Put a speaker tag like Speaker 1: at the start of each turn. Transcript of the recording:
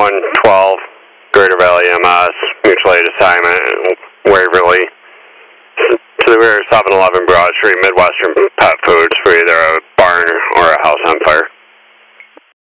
Speaker 1: 112, Greater Valley MS, mutual aid assignment, Waverly. To the rear 711 Broad Street, Midwestern Pet Foods, for either a barn or a house on fire.